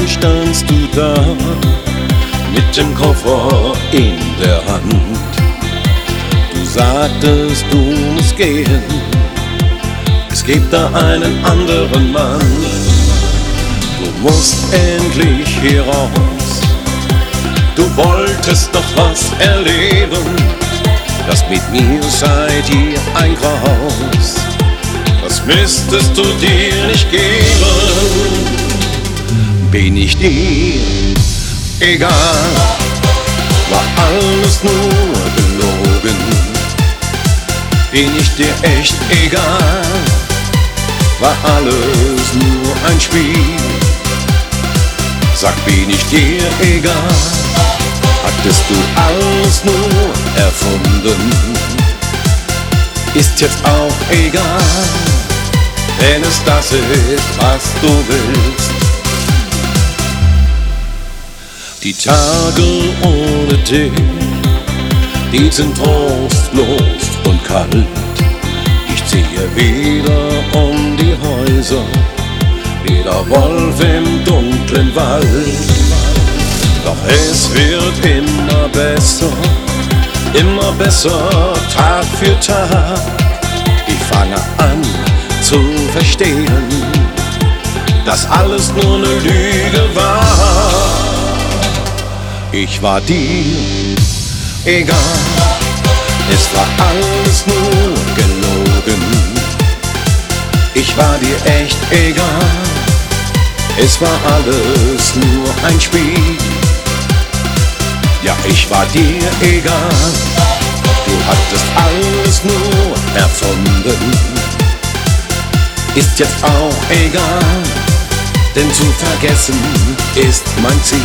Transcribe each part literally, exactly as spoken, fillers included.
standst du da mit dem Koffer in der Hand. Du sagtest, du musst gehen, es gibt da einen anderen Mann. Du musst endlich hier raus, du wolltest doch was erleben. Das mit mir seid ihr ein Graus, das müsstest du dir nicht geben. Bin ich dir egal, war alles nur gelogen. Bin ich dir echt egal, war alles nur ein Spiel. Sag, bin ich dir egal, hattest du alles nur erfunden? Ist jetzt auch egal, wenn es das ist, was du willst. Die Tage ohne dich, die sind trostlos und kalt. Ich ziehe wieder um die Häuser, wie der Wolf im dunklen Wald. Doch es wird immer besser, immer besser, Tag für Tag. Ich fange an zu verstehen, dass alles nur eine Lüge war. Ich war dir egal, es war alles nur gelogen. Ich war dir echt egal, es war alles nur ein Spiel. Ja, ich war dir egal, du hattest alles nur erfunden. Ist jetzt auch egal, denn zu vergessen ist mein Ziel.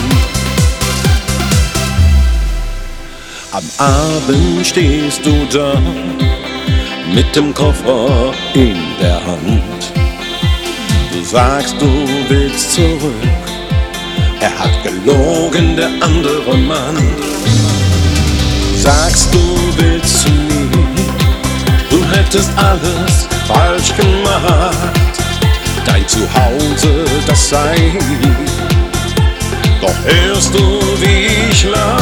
Am Abend stehst du da mit dem Koffer in der Hand. Du sagst, du willst zurück, er hat gelogen, der andere Mann. Du sagst, du willst zu mir, du hättest alles falsch gemacht. Dein Zuhause, das sei hier, doch hörst du, wie ich lach.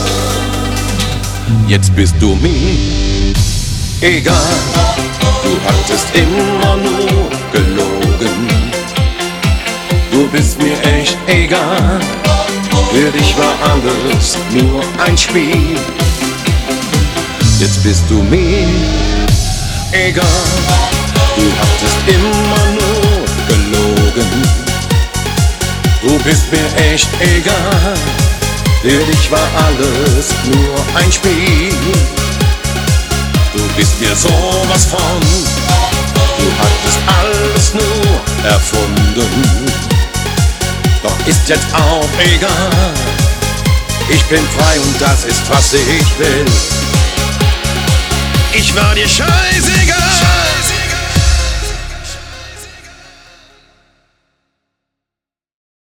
Jetzt bist du mir egal, du hattest immer nur gelogen. Du bist mir echt egal, für dich war alles nur ein Spiel. Jetzt bist du mir egal, du hattest immer nur gelogen. Du bist mir echt egal, für dich war alles nur ein Spiel. Du bist mir sowas von, du hattest alles nur erfunden. Doch ist jetzt auch egal, ich bin frei und das ist, was ich will. Ich war dir scheißegal.